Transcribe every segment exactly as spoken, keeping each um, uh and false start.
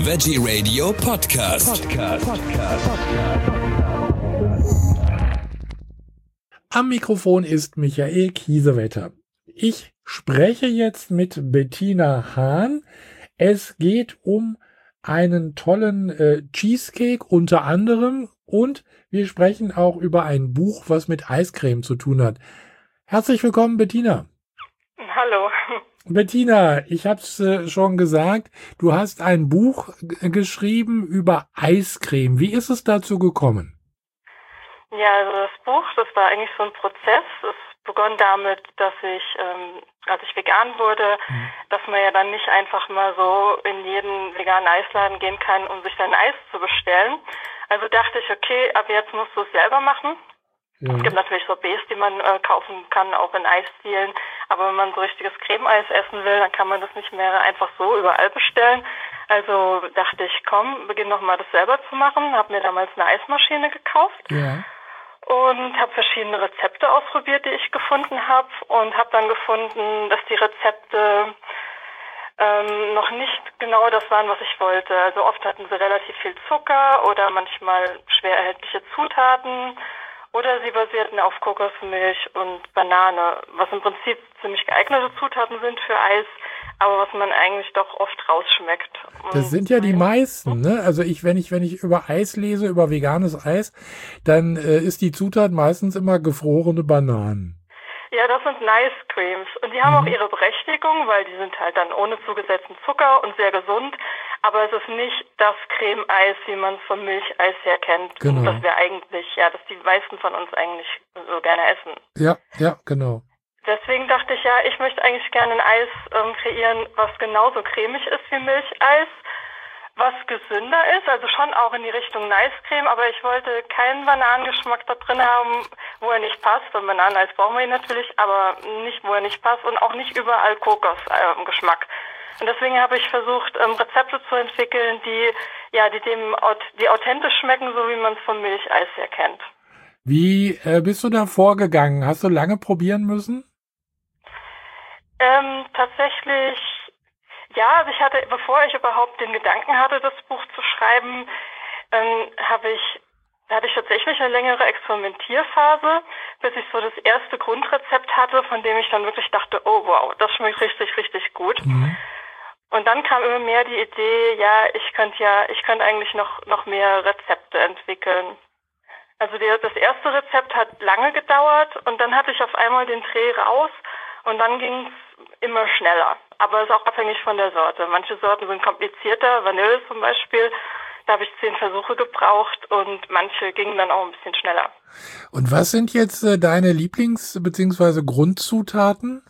Veggie Radio Podcast. Podcast. Podcast. Am Mikrofon ist Michael Kiesewetter. Ich spreche jetzt mit Bettina Hahn. Es geht um einen tollen äh, Cheesecake unter anderem und wir sprechen auch über ein Buch, was mit Eiscreme zu tun hat. Herzlich willkommen, Bettina. Hallo. Bettina, ich habe es äh, schon gesagt, du hast ein Buch g- geschrieben über Eiscreme. Wie ist es dazu gekommen? Ja, also das Buch, das war eigentlich so ein Prozess. Es begann damit, dass ich, ähm, als ich vegan wurde, mhm. dass man ja dann nicht einfach mal so in jeden veganen Eisladen gehen kann, um sich dann Eis zu bestellen. Also dachte ich, okay, ab jetzt musst du es selber machen. Ja. Es gibt natürlich so Bs, die man äh, kaufen kann, auch in Eisdielen. Aber wenn man so richtiges Creme-Eis essen will, dann kann man das nicht mehr einfach so überall bestellen. Also dachte ich, komm, beginn noch mal das selber zu machen. Habe mir damals eine Eismaschine gekauft. Ja. Und habe verschiedene Rezepte ausprobiert, die ich gefunden habe. Und habe dann gefunden, dass die Rezepte ähm, noch nicht genau das waren, was ich wollte. Also oft hatten sie relativ viel Zucker oder manchmal schwer erhältliche Zutaten. Oder sie basierten auf Kokosmilch und Banane, was im Prinzip ziemlich geeignete Zutaten sind für Eis, aber was man eigentlich doch oft rausschmeckt. Und das sind ja die meisten, ne? Also ich, wenn ich, wenn ich über Eis lese, über veganes Eis, dann äh, ist die Zutat meistens immer gefrorene Bananen. Ja, das sind Nice Creams. Und die haben mhm. auch ihre Berechtigung, weil die sind halt dann ohne zugesetzten Zucker und sehr gesund. Aber es ist nicht das Creme-Eis, wie man es vom Milcheis her kennt. Genau. Das wir eigentlich, ja, das die meisten von uns eigentlich so gerne essen. Ja, ja, genau. Deswegen dachte ich, ja, ich möchte eigentlich gerne ein Eis ähm, kreieren, was genauso cremig ist wie Milcheis, was gesünder ist, also schon auch in die Richtung Nice Creme, aber ich wollte keinen Bananengeschmack da drin haben, wo er nicht passt. Beim Bananeneis brauchen wir ihn natürlich, aber nicht, wo er nicht passt und auch nicht überall Kokosgeschmack. Äh, und deswegen habe ich versucht, ähm, Rezepte zu entwickeln, die ja, die dem die authentisch schmecken, so wie man es vom Milcheis her kennt. Wie äh, bist du da vorgegangen? Hast du lange probieren müssen? Ähm, tatsächlich, ja, also ich hatte, bevor ich überhaupt den Gedanken hatte, das Buch zu schreiben, ähm, habe ich, hatte ich tatsächlich eine längere Experimentierphase, bis ich so das erste Grundrezept hatte, von dem ich dann wirklich dachte, oh wow, das schmeckt richtig, richtig gut. Mhm. Und dann kam immer mehr die Idee, ja, ich könnte ja, ich könnte eigentlich noch, noch mehr Rezepte entwickeln. Also der, das erste Rezept hat lange gedauert und dann hatte ich auf einmal den Dreh raus und dann ging es immer schneller. Aber es ist auch abhängig von der Sorte. Manche Sorten sind komplizierter, Vanille zum Beispiel, da habe ich zehn Versuche gebraucht und manche gingen dann auch ein bisschen schneller. Und was sind jetzt äh, deine Lieblings- bzw. Grundzutaten?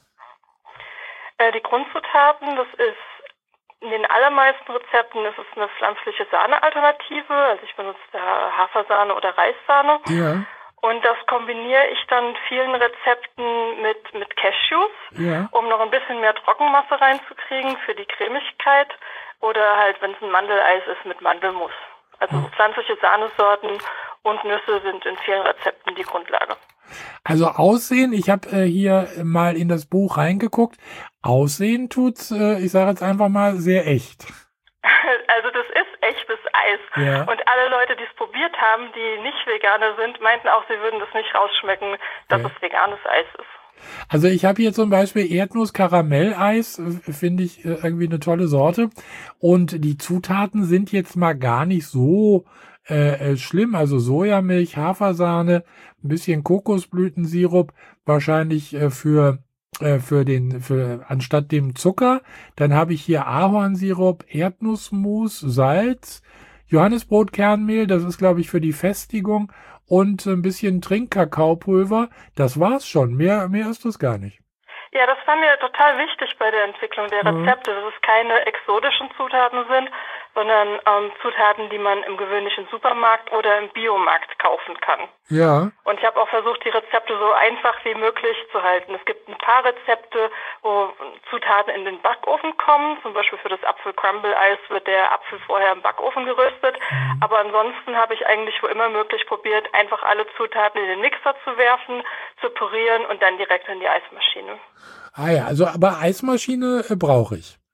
Äh, die Grundzutaten, das ist in den allermeisten Rezepten ist es eine pflanzliche Sahnealternative. Also ich benutze da Hafersahne oder Reissahne. Ja. Und das kombiniere ich dann vielen Rezepten mit, mit Cashews, ja. um noch ein bisschen mehr Trockenmasse reinzukriegen für die Cremigkeit. Oder halt, wenn es ein Mandeleis ist, mit Mandelmus. Also oh. pflanzliche Sahnesorten und Nüsse sind in vielen Rezepten die Grundlage. Also Aussehen, ich habe äh, hier mal in das Buch reingeguckt. Aussehen tut's, äh, ich sage jetzt einfach mal, sehr echt. Also das ist echtes Eis. Ja. Und alle Leute, die es probiert haben, die nicht Veganer sind, meinten auch, sie würden das nicht rausschmecken, dass ja. es veganes Eis ist. Also ich habe hier zum Beispiel Erdnuss-Karamelleis, äh, finde ich äh, irgendwie eine tolle Sorte. Und die Zutaten sind jetzt mal gar nicht so äh, schlimm. Also Sojamilch, Hafersahne, ein bisschen Kokosblütensirup, wahrscheinlich äh, für äh, für den für anstatt dem Zucker. Dann habe ich hier Ahornsirup, Erdnussmus, Salz, Johannisbrotkernmehl, das ist glaube ich für die Festigung und ein bisschen Trinkkakaopulver. Das war's schon. Mehr mehr ist das gar nicht. Ja, das war mir total wichtig bei der Entwicklung der Rezepte, dass es keine exotischen Zutaten sind, sondern ähm, Zutaten, die man im gewöhnlichen Supermarkt oder im Biomarkt kaufen kann. Ja. Und ich habe auch versucht, die Rezepte so einfach wie möglich zu halten. Es gibt ein paar Rezepte, wo Zutaten in den Backofen kommen. Zum Beispiel für das Apfel-Crumble-Eis wird der Apfel vorher im Backofen geröstet. Mhm. Aber ansonsten habe ich eigentlich wo immer möglich probiert, einfach alle Zutaten in den Mixer zu werfen, zu pürieren und dann direkt in die Eismaschine. Ah ja, also aber Eismaschine äh, brauche ich.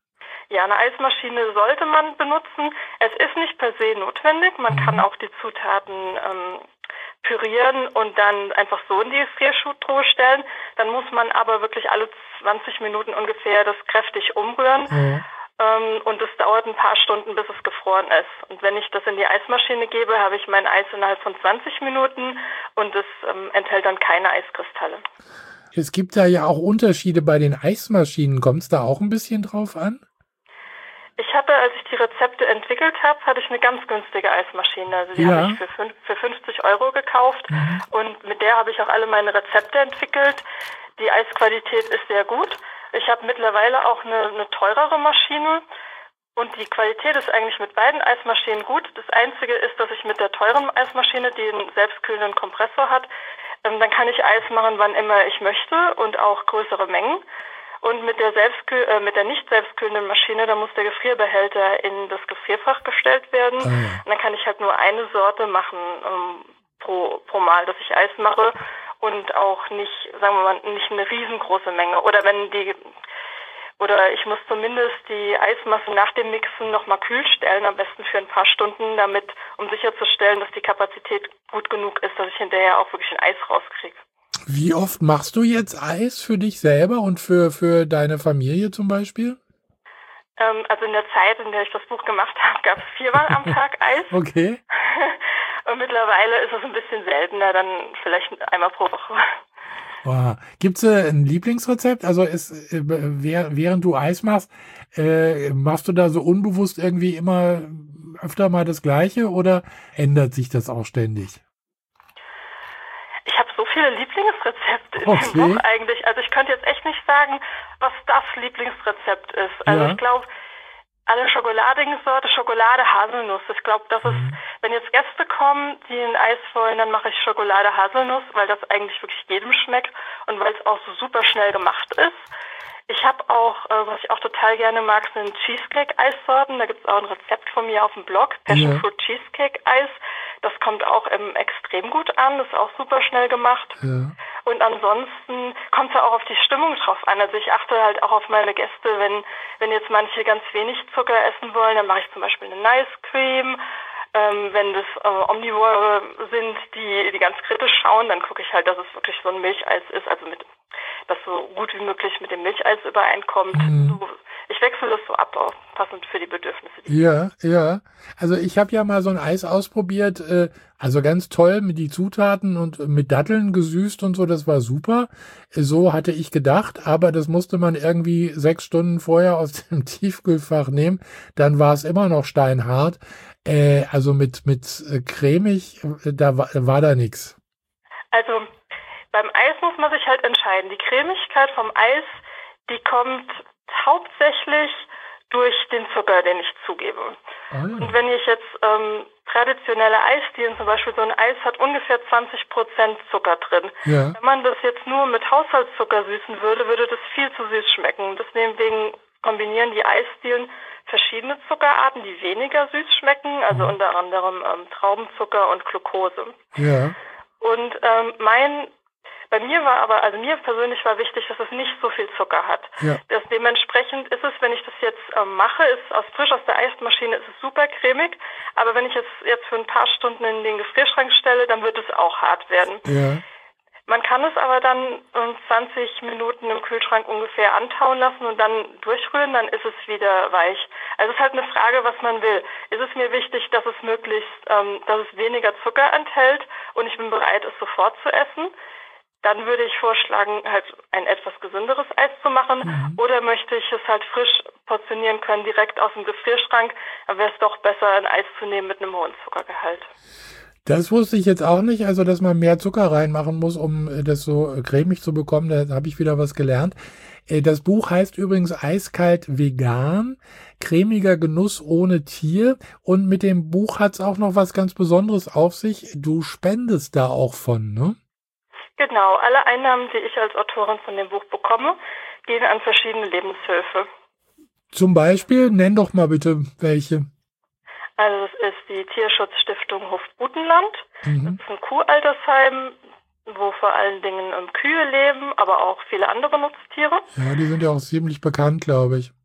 Ja, eine Eismaschine sollte man benutzen. Es ist nicht per se notwendig. Man mhm. kann auch die Zutaten ähm, pürieren und dann einfach so in die Gefriertruhe stellen. Dann muss man aber wirklich alle zwanzig Minuten ungefähr das kräftig umrühren. Mhm. Ähm, und es dauert ein paar Stunden, bis es gefroren ist. Und wenn ich das in die Eismaschine gebe, habe ich mein Eis innerhalb von zwanzig Minuten und es ähm, enthält dann keine Eiskristalle. Es gibt da ja auch Unterschiede bei den Eismaschinen. Kommt es da auch ein bisschen drauf an? Ich hatte, als ich die Rezepte entwickelt habe, hatte ich eine ganz günstige Eismaschine. Also die ja. habe ich für, fünf, für fünfzig Euro gekauft mhm. und mit der habe ich auch alle meine Rezepte entwickelt. Die Eisqualität ist sehr gut. Ich habe mittlerweile auch eine, eine teurere Maschine und die Qualität ist eigentlich mit beiden Eismaschinen gut. Das Einzige ist, dass ich mit der teuren Eismaschine, die einen selbstkühlenden Kompressor hat, ähm, dann kann ich Eis machen, wann immer ich möchte und auch größere Mengen. Und mit der selbstkühl äh, mit der nicht selbstkühlenden Maschine, da muss der Gefrierbehälter in das Gefrierfach gestellt werden. Ah, ja. Und dann kann ich halt nur eine Sorte machen ähm, pro pro Mal, dass ich Eis mache. Und auch nicht, sagen wir mal, nicht eine riesengroße Menge. Oder wenn die, oder ich muss zumindest die Eismasse nach dem Mixen nochmal kühl stellen, am besten für ein paar Stunden, damit, um sicherzustellen, dass die Kapazität gut genug ist, dass ich hinterher auch wirklich ein Eis rauskriege. Wie oft machst du jetzt Eis für dich selber und für, für deine Familie zum Beispiel? Ähm, also in der Zeit, in der ich das Buch gemacht habe, gab es viermal am Tag Eis. Okay. Und mittlerweile ist es ein bisschen seltener, dann vielleicht einmal pro Woche. Wow. Gibt es äh, ein Lieblingsrezept? Also ist, äh, während du Eis machst, äh, machst du da so unbewusst irgendwie immer öfter mal das Gleiche oder ändert sich das auch ständig? Ich habe so viele Lieblingsrezepte in okay. dem Buch eigentlich. Also ich könnte jetzt echt nicht sagen, was das Lieblingsrezept ist. Also ja. ich glaube, alle schokoladigen Sorte, Schokolade, Haselnuss. Ich glaube, das ist, mhm. wenn jetzt Gäste kommen, die ein Eis wollen, dann mache ich Schokolade, Haselnuss, weil das eigentlich wirklich jedem schmeckt und weil es auch so super schnell gemacht ist. Ich habe auch, äh, was ich auch total gerne mag, sind Cheesecake-Eissorten. Da gibt es auch ein Rezept von mir auf dem Blog, Passion ja. Fruit Cheesecake-Eis. Das kommt auch ähm, extrem gut an, ist auch super schnell gemacht. Ja. Und ansonsten kommt es ja auch auf die Stimmung drauf an. Also ich achte halt auch auf meine Gäste, wenn wenn jetzt manche ganz wenig Zucker essen wollen, dann mache ich zum Beispiel eine Nice Cream. Ähm, wenn das äh, Omnivore sind, die die ganz kritisch schauen, dann gucke ich halt, dass es wirklich so ein Milcheis ist, also mit das so gut wie möglich mit dem Milcheis übereinkommt. Mhm. So, ich wechsle das so ab, auch passend für die Bedürfnisse. Die ja, ja. Also ich habe ja mal so ein Eis ausprobiert, äh, also ganz toll mit die Zutaten und mit Datteln gesüßt und so, das war super. So hatte ich gedacht, aber das musste man irgendwie sechs Stunden vorher aus dem Tiefkühlfach nehmen. Dann war es immer noch steinhart. Äh, also mit, mit äh, cremig, äh, da war, war da nichts. Also beim Eis muss man sich halt entscheiden. Die Cremigkeit vom Eis, die kommt hauptsächlich durch den Zucker, den ich zugebe. Ah, ja. Und wenn ich jetzt ähm, traditionelle Eisdielen, zum Beispiel so ein Eis hat ungefähr zwanzig Prozent Zucker drin. Ja. Wenn man das jetzt nur mit Haushaltszucker süßen würde, würde das viel zu süß schmecken. Deswegen kombinieren die Eisdielen verschiedene Zuckerarten, die weniger süß schmecken, also mhm. unter anderem ähm, Traubenzucker und Glucose. Ja. Und ähm, mein Bei mir war aber, also mir persönlich war wichtig, dass es nicht so viel Zucker hat. Ja. Das, dementsprechend ist es, wenn ich das jetzt ähm, mache, ist aus frisch aus der Eismaschine, ist es super cremig. Aber wenn ich es jetzt für ein paar Stunden in den Gefrierschrank stelle, dann wird es auch hart werden. Ja. Man kann es aber dann um zwanzig Minuten im Kühlschrank ungefähr antauen lassen und dann durchrühren, dann ist es wieder weich. Also es ist halt eine Frage, was man will. Ist es mir wichtig, dass es möglichst, ähm, dass es weniger Zucker enthält und ich bin bereit, es sofort zu essen? Dann würde ich vorschlagen, halt ein etwas gesünderes Eis zu machen. Mhm. Oder möchte ich es halt frisch portionieren können, direkt aus dem Gefrierschrank, dann wäre es doch besser, ein Eis zu nehmen mit einem hohen Zuckergehalt. Das wusste ich jetzt auch nicht, also dass man mehr Zucker reinmachen muss, um das so cremig zu bekommen. Da habe ich wieder was gelernt. Das Buch heißt übrigens Eiskalt vegan, cremiger Genuss ohne Tier. Und mit dem Buch hat es auch noch was ganz Besonderes auf sich. Du spendest da auch von, ne? Genau, alle Einnahmen, die ich als Autorin von dem Buch bekomme, gehen an verschiedene Lebenshilfe. Zum Beispiel, nenn doch mal bitte welche. Also das ist die Tierschutzstiftung Hofbutenland. Mhm. Das ist ein Kuhaltersheim, wo vor allen Dingen ähm, Kühe leben, aber auch viele andere Nutztiere. Ja, die sind ja auch ziemlich bekannt, glaube ich.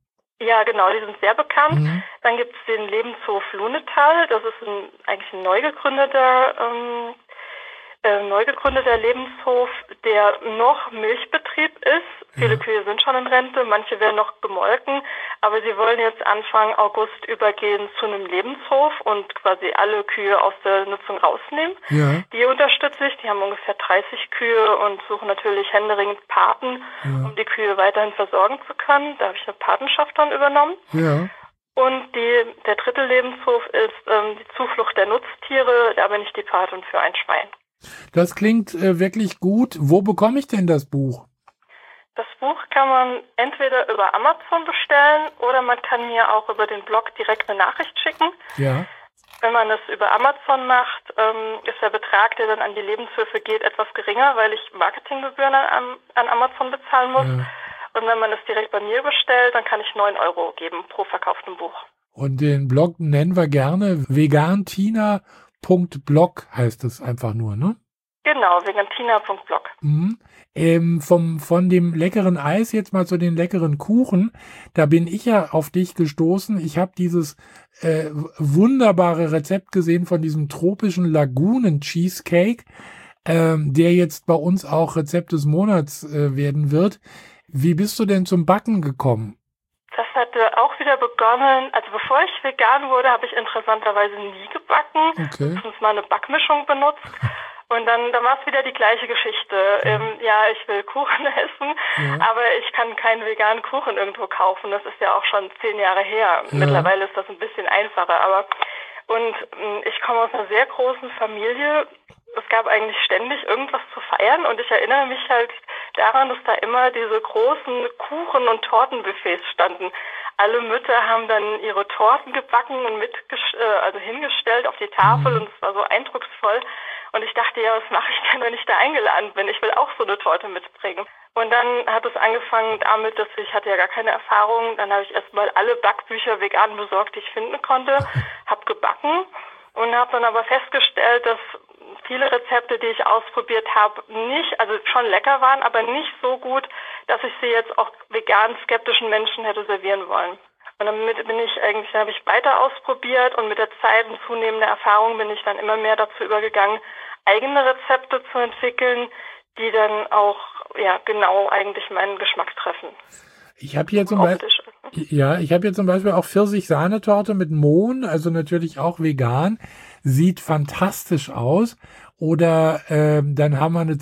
Ja, genau, die sind sehr bekannt. Mhm. Dann gibt es den Lebenshof Lunetal. Das ist ein, eigentlich ein neu gegründeter, ähm, äh, neu gegründeter Lebenshof, der noch Milchbetrieb ist. Viele Ja. Kühe sind schon in Rente, manche werden noch gemolken, aber sie wollen jetzt Anfang August übergehen zu einem Lebenshof und quasi alle Kühe aus der Nutzung rausnehmen. Ja. Die unterstütze ich, die haben ungefähr dreißig Kühe und suchen natürlich händeringend Paten, Ja. um die Kühe weiterhin versorgen zu können. Da habe ich eine Patenschaft dann übernommen. Ja. Und die, der dritte Lebenshof ist ähm, die Zuflucht der Nutztiere, da bin ich die Patin für ein Schwein. Das klingt äh, wirklich gut. Wo bekomme ich denn das Buch? Das Buch kann man entweder über Amazon bestellen oder man kann mir auch über den Blog direkt eine Nachricht schicken. Ja. Wenn man es über Amazon macht, ähm, ist der Betrag, der dann an die Lebenshöfe geht, etwas geringer, weil ich Marketinggebühren an, an Amazon bezahlen muss. Ja. Und wenn man es direkt bei mir bestellt, dann kann ich neun Euro geben pro verkauftem Buch. Und den Blog nennen wir gerne vegantina punkt blog heißt es einfach nur, ne? Genau, vegantina punkt blog. Mhm. Ähm, vom, von dem leckeren Eis jetzt mal zu den leckeren Kuchen. Da bin ich ja auf dich gestoßen. Ich habe dieses äh, wunderbare Rezept gesehen von diesem tropischen Lagunen-Cheesecake, ähm, der jetzt bei uns auch Rezept des Monats äh, werden wird. Wie bist du denn zum Backen gekommen? Das hatte auch wieder begonnen, also bevor ich vegan wurde, habe ich interessanterweise nie gebacken, Okay. höchstens mal eine Backmischung benutzt. Und dann, dann war es wieder die gleiche Geschichte. Ähm, ja, ich will Kuchen essen, Ja. aber ich kann keinen veganen Kuchen irgendwo kaufen. Das ist ja auch schon zehn Jahre her. Ja. Mittlerweile ist das ein bisschen einfacher. Aber und ähm, ich komme aus einer sehr großen Familie. Es gab eigentlich ständig irgendwas zu feiern und ich erinnere mich halt daran, dass da immer diese großen Kuchen- und Tortenbuffets standen. Alle Mütter haben dann ihre Torten gebacken und mitges- äh, also hingestellt auf die Tafel Mhm. und es war so eindrucksvoll. Und ich dachte, ja, was mache ich denn, wenn ich da eingeladen bin? Ich will auch so eine Torte mitbringen. Und dann hat es angefangen damit, dass ich hatte ja gar keine Erfahrung. Dann habe ich erstmal alle Backbücher vegan besorgt, die ich finden konnte, habe gebacken und habe dann aber festgestellt, dass viele Rezepte, die ich ausprobiert habe, nicht, also schon lecker waren, aber nicht so gut, dass ich sie jetzt auch vegan skeptischen Menschen hätte servieren wollen. Und damit bin ich eigentlich, habe ich weiter ausprobiert und mit der Zeit und zunehmender Erfahrung bin ich dann immer mehr dazu übergegangen, eigene Rezepte zu entwickeln, die dann auch ja genau eigentlich meinen Geschmack treffen. Ich habe hier zum Beispiel, ja, ich habe hier zum Beispiel auch Pfirsich-Sahnetorte mit Mohn, also natürlich auch vegan, sieht fantastisch aus. Oder ähm, dann haben wir eine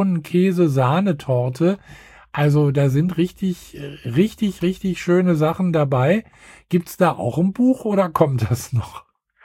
Zitronen-Käse-Sahnetorte. Also da sind richtig, richtig, richtig schöne Sachen dabei. Gibt's da auch ein Buch oder kommt das noch?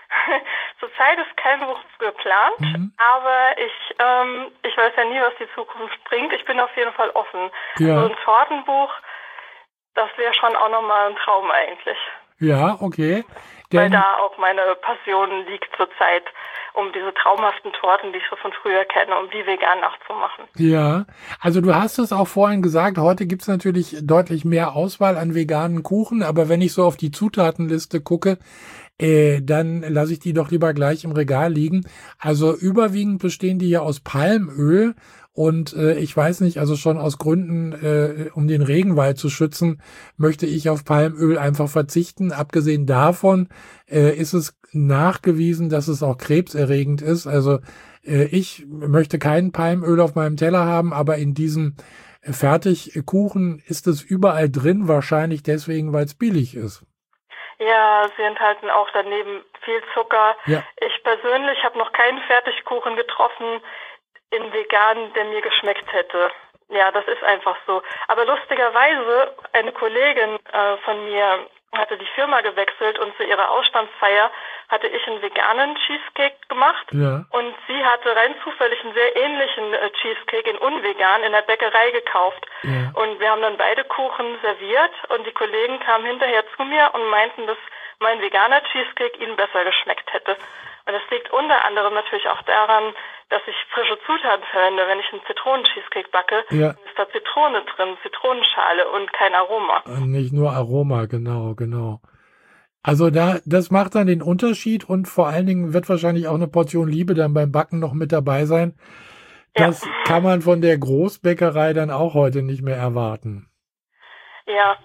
Zurzeit ist kein Buch geplant, Mhm. aber ich ähm, ich weiß ja nie, was die Zukunft bringt. Ich bin auf jeden Fall offen. Ja. So ein Tortenbuch, das wäre schon auch nochmal ein Traum eigentlich. Ja, okay. Weil Denn, da auch meine Passion liegt zurzeit, um diese traumhaften Torten, die ich so von früher kenne, um die vegan nachzumachen. ja, also du hast es auch vorhin gesagt, heute gibt's natürlich deutlich mehr Auswahl an veganen Kuchen, aber wenn ich so auf die Zutatenliste gucke, äh, dann lasse ich die doch lieber gleich im Regal liegen. Also überwiegend bestehen die ja aus Palmöl und äh, ich weiß nicht, also schon aus Gründen, äh, um den Regenwald zu schützen, möchte ich auf Palmöl einfach verzichten. Abgesehen davon äh, ist es nachgewiesen, dass es auch krebserregend ist. Also äh, ich möchte kein Palmöl auf meinem Teller haben, aber in diesem äh, Fertigkuchen ist es überall drin, wahrscheinlich deswegen, weil es billig ist. Ja, sie enthalten auch daneben viel Zucker. Ja. Ich persönlich habe noch keinen Fertigkuchen getroffen in vegan, der mir geschmeckt hätte. Ja, das ist einfach so. Aber lustigerweise, eine Kollegin äh, von mir hatte die Firma gewechselt und zu ihrer Ausstandsfeier hatte ich einen veganen Cheesecake gemacht. Ja. Und sie hatte rein zufällig einen sehr ähnlichen äh, Cheesecake in unvegan in der Bäckerei gekauft. Ja. Und wir haben dann beide Kuchen serviert und die Kollegen kamen hinterher zu mir und meinten, dass mein veganer Cheesecake ihnen besser geschmeckt hätte. Und das liegt unter anderem natürlich auch daran, dass ich frische Zutaten verwende. Wenn ich einen Zitronen-Cheesecake backe, Ja. ist da Zitrone drin, Zitronenschale und kein Aroma. Und nicht nur Aroma, genau, genau. Also da, das macht dann den Unterschied und vor allen Dingen wird wahrscheinlich auch eine Portion Liebe dann beim Backen noch mit dabei sein. Das Ja. kann man von der Großbäckerei dann auch heute nicht mehr erwarten. Ja,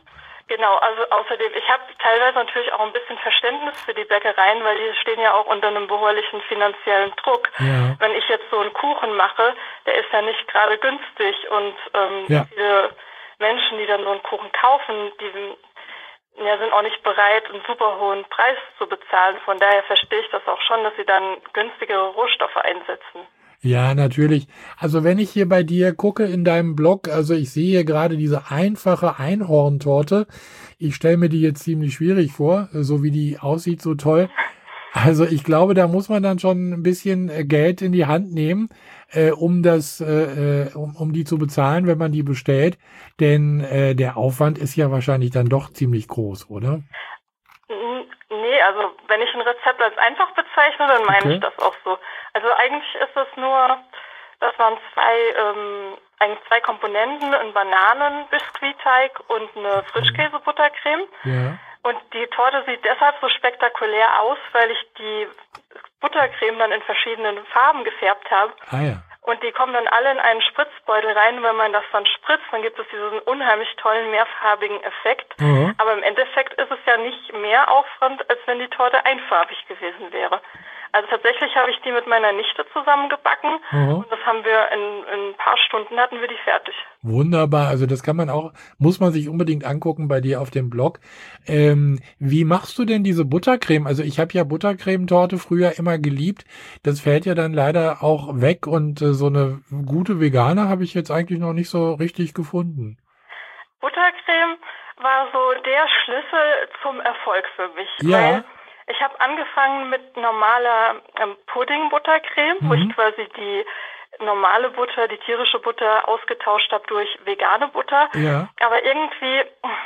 Genau, also außerdem, ich habe teilweise natürlich auch ein bisschen Verständnis für die Bäckereien, weil die stehen ja auch unter einem beharrlichen finanziellen Druck. Ja. Wenn ich jetzt so einen Kuchen mache, der ist ja nicht gerade günstig und ähm, Ja. viele Menschen, die dann so einen Kuchen kaufen, die ja, sind auch nicht bereit, einen super hohen Preis zu bezahlen. Von daher verstehe ich das auch schon, dass sie dann günstigere Rohstoffe einsetzen. Ja, natürlich. Also wenn ich hier bei dir gucke in deinem Blog, also ich sehe hier gerade diese einfache Einhorntorte. Ich stelle mir die jetzt ziemlich schwierig vor, so wie die aussieht, so toll. Also ich glaube, da muss man dann schon ein bisschen äh, Geld in die Hand nehmen, äh, um das, äh, um, um die zu bezahlen, wenn man die bestellt. Denn äh, der Aufwand ist ja wahrscheinlich dann doch ziemlich groß, oder? Nee, also wenn ich ein Rezept als einfach bezeichne, dann meine Okay. ich das auch so. Also eigentlich ist es nur, dass man zwei, ähm, eigentlich zwei Komponenten, einen Bananen-Biskuitteig und eine Frischkäse-Buttercreme. Ja. Und die Torte sieht deshalb so spektakulär aus, weil ich die Buttercreme dann in verschiedenen Farben gefärbt habe. Ah ja. Und die kommen dann alle in einen Spritzbeutel rein. Wenn man das dann spritzt, dann gibt es diesen unheimlich tollen, mehrfarbigen Effekt. Mhm. Aber im Endeffekt ist es ja nicht mehr Aufwand, als wenn die Torte einfarbig gewesen wäre. Also tatsächlich habe ich die mit meiner Nichte zusammengebacken. Mhm. Und das haben wir in, in ein paar Stunden hatten wir die fertig. Wunderbar, also das kann man auch, muss man sich unbedingt angucken bei dir auf dem Blog. Ähm, wie machst du denn diese Buttercreme? Also ich habe ja Buttercremetorte früher immer geliebt. Das fällt ja dann leider auch weg und äh, so eine gute vegane habe ich jetzt eigentlich noch nicht so richtig gefunden. Buttercreme war so der Schlüssel zum Erfolg für mich. Ja. Weil ich habe angefangen mit normaler ähm, Pudding-Buttercreme, wo Mhm. ich quasi die normale Butter, die tierische Butter ausgetauscht habe durch vegane Butter. Ja. Aber irgendwie,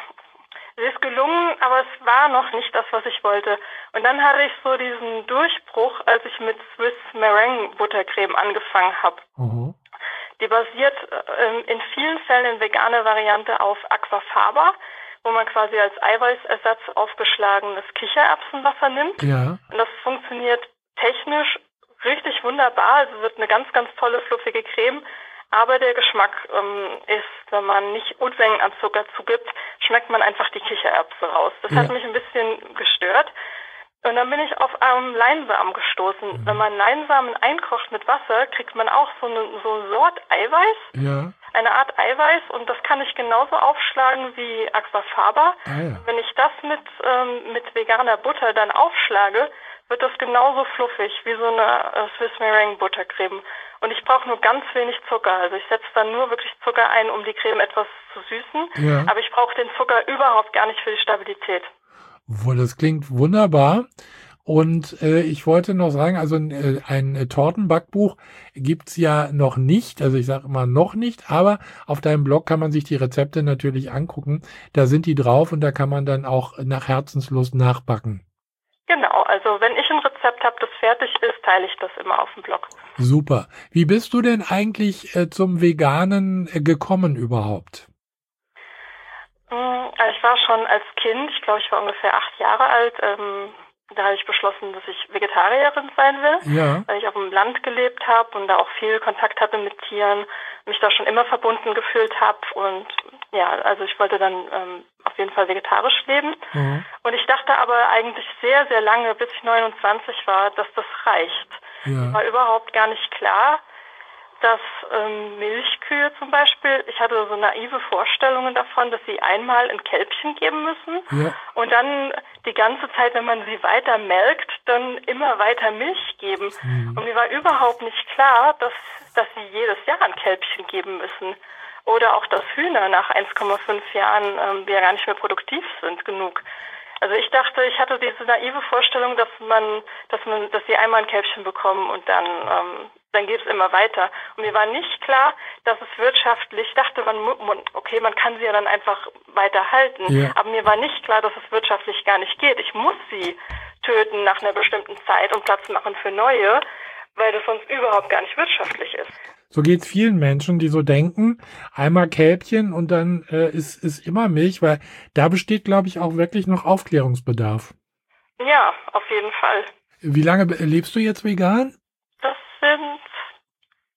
es ist gelungen, aber es war noch nicht das, was ich wollte. Und dann hatte ich so diesen Durchbruch, als ich mit Swiss Meringue Buttercreme angefangen habe. Mhm. Die basiert ähm, in vielen Fällen in veganer Variante auf Aquafaba, wo man quasi als Eiweißersatz aufgeschlagenes Kichererbsenwasser nimmt. Ja. Und das funktioniert technisch richtig wunderbar. Also wird eine ganz, ganz tolle, fluffige Creme. Aber der Geschmack ähm, ist, wenn man nicht Unmengen an Zucker zugibt, schmeckt man einfach die Kichererbse raus. Das Ja. hat mich ein bisschen gestört. Und dann bin ich auf ähm, Leinsamen gestoßen. Mhm. Wenn man Leinsamen einkocht mit Wasser, kriegt man auch so eine so eine Sort Eiweiß, Ja. eine Art Eiweiß, und das kann ich genauso aufschlagen wie Aquafaba. Ah ja. Wenn ich das mit ähm, mit veganer Butter dann aufschlage, wird das genauso fluffig wie so eine äh, Swiss Meringue Buttercreme. Und ich brauche nur ganz wenig Zucker. Also ich setze dann nur wirklich Zucker ein, um die Creme etwas zu süßen. Ja. Aber ich brauche den Zucker überhaupt gar nicht für die Stabilität. Wo, das klingt wunderbar. Und äh, ich wollte noch sagen, also äh, ein äh, Tortenbackbuch gibt's ja noch nicht, also ich sage immer noch nicht, aber auf deinem Blog kann man sich die Rezepte natürlich angucken. Da sind die drauf und da kann man dann auch nach Herzenslust nachbacken. Genau, also wenn ich ein Rezept habe, das fertig ist, teile ich das immer auf dem Blog. Super. Wie bist du denn eigentlich äh, zum Veganen äh, gekommen überhaupt? Also ich war schon als Kind, ich glaube, ich war ungefähr acht Jahre alt, ähm, da habe ich beschlossen, dass ich Vegetarierin sein will, Ja. weil ich auf dem Land gelebt habe und da auch viel Kontakt hatte mit Tieren, mich da schon immer verbunden gefühlt habe und ja, also ich wollte dann ähm, auf jeden Fall vegetarisch leben. Mhm. Und ich dachte aber eigentlich sehr, sehr lange, bis ich neunundzwanzig war, dass das reicht. Ja. War überhaupt gar nicht klar, dass ähm, Milchkühe zum Beispiel, ich hatte so naive Vorstellungen davon, dass sie einmal ein Kälbchen geben müssen Ja. und dann die ganze Zeit, wenn man sie weiter melkt, dann immer weiter Milch geben. Mhm. Und mir war überhaupt nicht klar, dass, dass sie jedes Jahr ein Kälbchen geben müssen. Oder auch, dass Hühner nach eins Komma fünf Jahren ähm, ja gar nicht mehr produktiv sind genug. Also ich dachte, ich hatte diese naive Vorstellung, dass man, dass man, dass sie einmal ein Kälbchen bekommen und dann, ähm, dann geht es immer weiter. Und mir war nicht klar, dass es wirtschaftlich, ich dachte man, okay, man kann sie ja dann einfach weiter halten. Ja. Aber mir war nicht klar, dass es wirtschaftlich gar nicht geht. Ich muss sie töten nach einer bestimmten Zeit und Platz machen für neue, weil das sonst überhaupt gar nicht wirtschaftlich ist. So geht's vielen Menschen, die so denken, einmal Kälbchen und dann äh, ist, ist immer Milch, weil da besteht, glaube ich, auch wirklich noch Aufklärungsbedarf. Ja, auf jeden Fall. Wie lange lebst du jetzt vegan? Das sind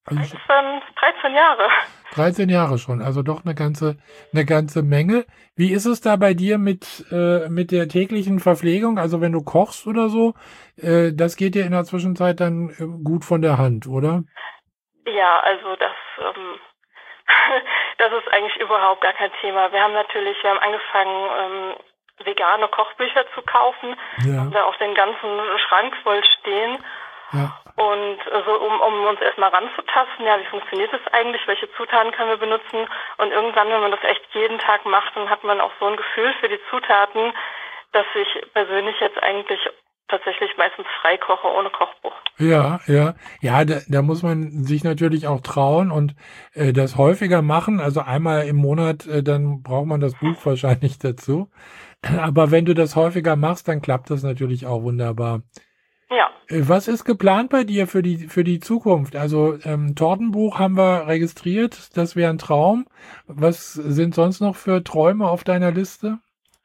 Also dreizehn, dreizehn Jahre. dreizehn Jahre schon, also doch eine ganze, eine ganze Menge. Wie ist es da bei dir mit, äh, mit der täglichen Verpflegung? Also wenn du kochst oder so, äh, das geht dir in der Zwischenzeit dann äh, gut von der Hand, oder? Ja, also das, ähm, das ist eigentlich überhaupt gar kein Thema. Wir haben natürlich, wir haben angefangen, ähm, vegane Kochbücher zu kaufen, Ja. haben da auch den ganzen Schrank voll stehen. Ja. Und so, um, um uns erstmal ranzutasten, ja, wie funktioniert das eigentlich, welche Zutaten können wir benutzen? Und irgendwann, wenn man das echt jeden Tag macht, dann hat man auch so ein Gefühl für die Zutaten, dass ich persönlich jetzt eigentlich tatsächlich meistens frei koche, ohne Kochbuch. Ja, ja, ja, da, da muss man sich natürlich auch trauen und äh, das häufiger machen. Also einmal im Monat, äh, dann braucht man das Buch wahrscheinlich dazu. Aber wenn du das häufiger machst, dann klappt das natürlich auch wunderbar. Ja. Äh, Was ist geplant bei dir für die für die Zukunft? Also ähm, Tortenbuch haben wir registriert, das wäre ein Traum. Was sind sonst noch für Träume auf deiner Liste?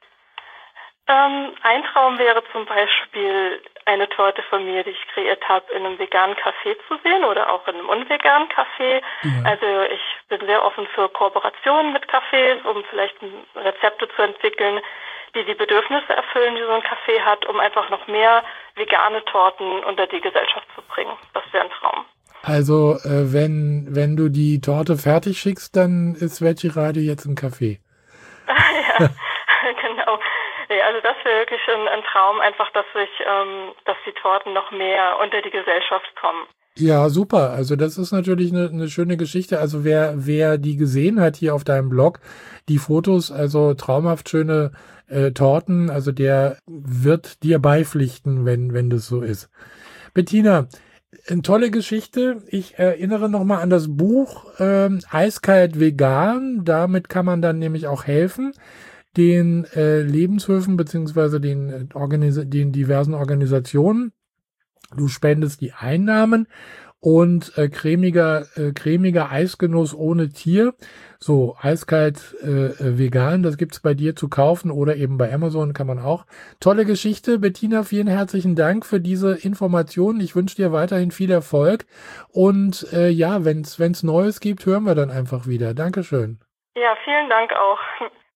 Ähm, ein Traum wäre zum Beispiel eine Torte von mir, die ich kreiert habe, in einem veganen Café zu sehen oder auch in einem unveganen Café. Ja. Also ich bin sehr offen für Kooperationen mit Cafés, um vielleicht Rezepte zu entwickeln, die die Bedürfnisse erfüllen, die so ein Café hat, um einfach noch mehr vegane Torten unter die Gesellschaft zu bringen. Das wäre ein Traum. Also äh, wenn wenn du die Torte fertig schickst, dann ist Veggie Radio jetzt ein Café. Ja, genau. Ja, also das wäre wirklich ein, ein Traum, einfach, dass ich, ähm, dass die Torten noch mehr unter die Gesellschaft kommen. Ja, super. Also das ist natürlich eine, eine schöne Geschichte. Also wer wer die gesehen hat hier auf deinem Blog, die Fotos, also traumhaft schöne äh, Torten, also der wird dir beipflichten, wenn wenn das so ist. Bettina, eine tolle Geschichte. Ich erinnere nochmal an das Buch ähm, Eiskalt Vegan. Damit kann man dann nämlich auch helfen, den äh, Lebenshöfen beziehungsweise den, äh, Organis- den diversen Organisationen. Du spendest die Einnahmen und äh, cremiger, äh, cremiger Eisgenuss ohne Tier. So, eiskalt äh, vegan, das gibt's bei dir zu kaufen oder eben bei Amazon kann man auch. Tolle Geschichte. Bettina, vielen herzlichen Dank für diese Informationen. Ich wünsche dir weiterhin viel Erfolg. Und äh, ja, wenn's wenn's Neues gibt, hören wir dann einfach wieder. Dankeschön. Ja, vielen Dank auch.